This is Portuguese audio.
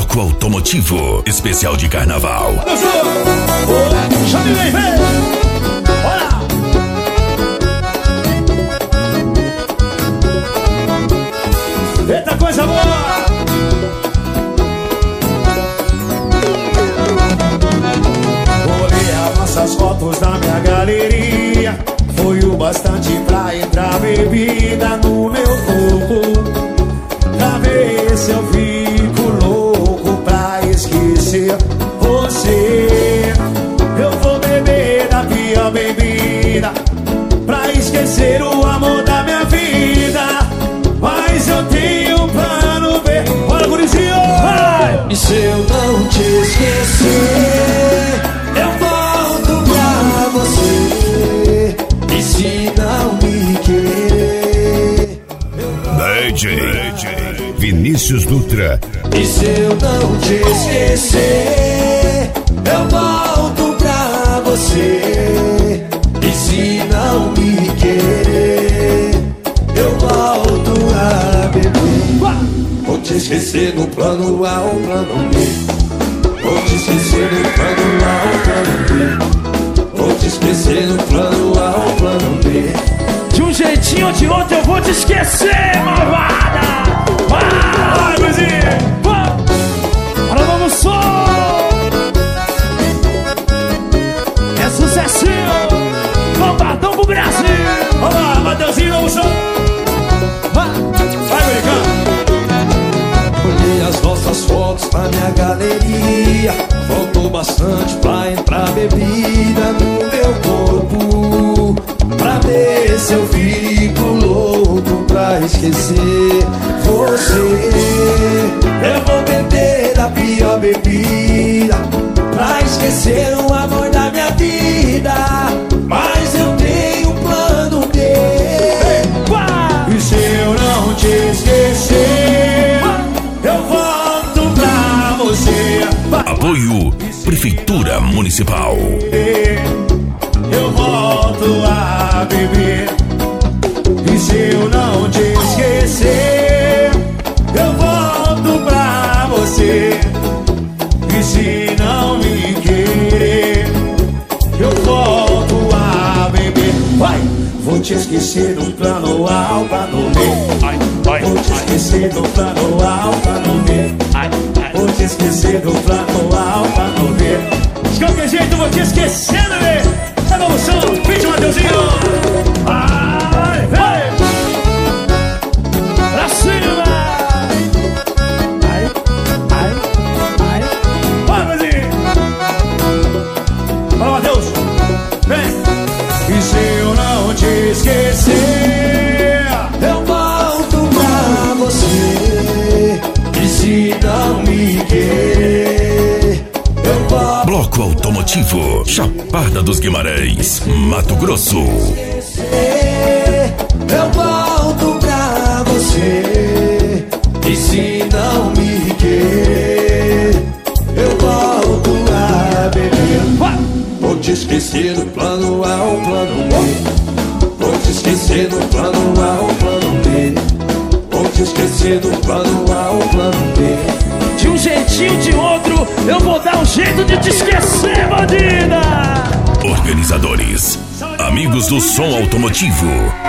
Bloco Automotivo, especial de carnaval. Chame bem, vem! Olha! Eita coisa boa! Olhei as nossas fotos na minha galeria. Foi o bastante pra entrar bebida no meu corpo. Pra ver se eu fico louco pra esquecer você. Eu vou beber da pior bebida pra esquecer o amor da minha vida. Mas eu tenho um plano B. Bora, gurizinho! Vai! E se eu não te esquecer, eu volto pra você. E se não me querer, DJ Vinícius Dutra. e se eu não te esquecer, eu volto pra você. E se não me querer, eu volto a beber. Vou te esquecer no plano A ou plano B. Vou te esquecer no plano A ou plano B. Vou te esquecer no plano A ou plano B. De um jeitinho ou de outro eu vou te esquecer, malvada! Vai, Luizinho! Para o novo som! É sucessinho! Bombadão pro Brasil! Vamos lá, Mateuzinho, novo som! Vai, brincando! Olhei as nossas fotos na minha galeria. Faltou bastante pra entrar bebida no meu corpo. Pra ver se eu fico louco pra esquecer você. Eu vou beber da pior bebida pra esquecer o amor da minha vida. Mas eu tenho um plano B. E se eu não te esquecer, eu volto pra você. Apoio Prefeitura Municipal. Eu volto a beber. E se eu não te esquecer, eu volto pra você. E se não me querer, eu volto a beber. Vai! Vou te esquecer do plano A ao plano B. Vou te esquecer do plano A ao plano B. Vou te esquecer do plano A ao plano B. De qualquer jeito eu vou te esquecer, bebê. É a evolução, vídeo, Mateuzinho. Vai, vem. Pra cima. Ai. Vai, Brasil. Fala, Mateus. Vem. E se eu não te esquecer, Eu volto pra você. E se não me querer, eu volto. Bloco Automotivo, Chapada dos Guimarães, Mato Grosso. Eu volto pra você. E se não me querer, eu volto a beber. Vou te esquecer do plano A ou plano B. Vou te esquecer do plano A ou plano B. Vou te esquecer do plano A ou plano B. de um jeitinho ou de outro, eu vou dar um jeito de te esquecer, bandida! Organizadores, amigos do som automotivo.